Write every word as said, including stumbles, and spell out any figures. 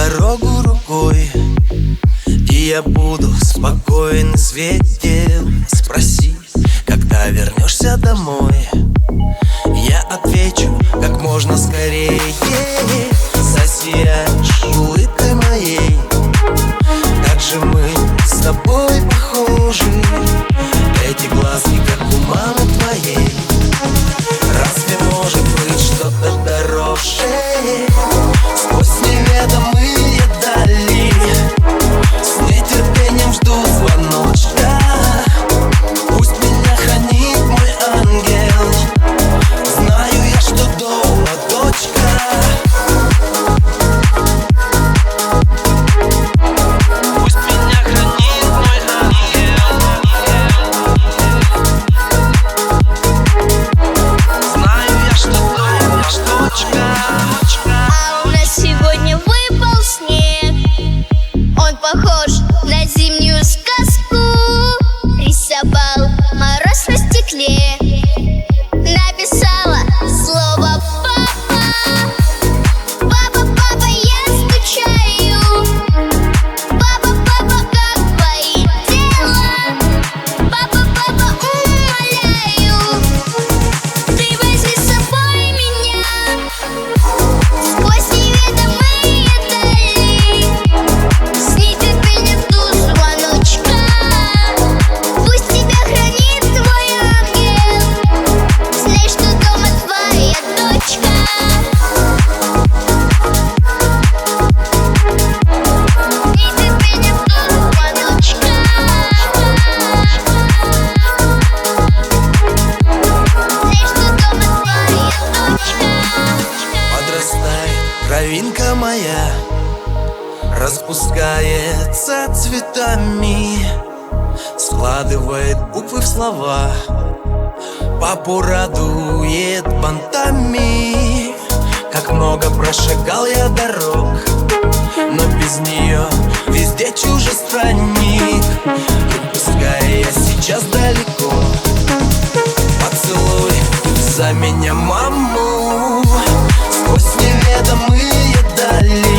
дорогу рукой, и я буду спокоен в свете. Спроси, когда вернешься домой, я отвечу как можно скорее. Засияешь улыбкой моей, так же мы с тобой похожи. Эти глазки, как у мамы твоей. Разве может быть что-то дороже? Сквозь неведомые дали с нетерпением жду звоночка. Пусть меня хранит мой ангел, знаю я, что дома дочка. Пусть меня хранит мой ангел, знаю я, что дома дочка. А у нас сегодня выпал снег, он похож на зимнюю сказку. Рисовал мороз на стекле, написала слово «папа». Папа, папа, я скучаю. Папа, папа, как твои дела? Папа, папа, умоляю, ты возьми с собой меня сквозь неведомые дали. С нетерпением жду звоночка. Пусть тебя хранит твой ангел, знай, что дома твоя дочка. С нетерпением жду звоночка. Знай, что дома твоя дочка. Подрастает кровинка моя, распускается цветами, складывает буквы в слова, папу радует бантами. Как много прошагал я дорог, но без нее везде чужестранник. И пускай я сейчас далеко, поцелуй за меня маму. Сквозь неведомые дали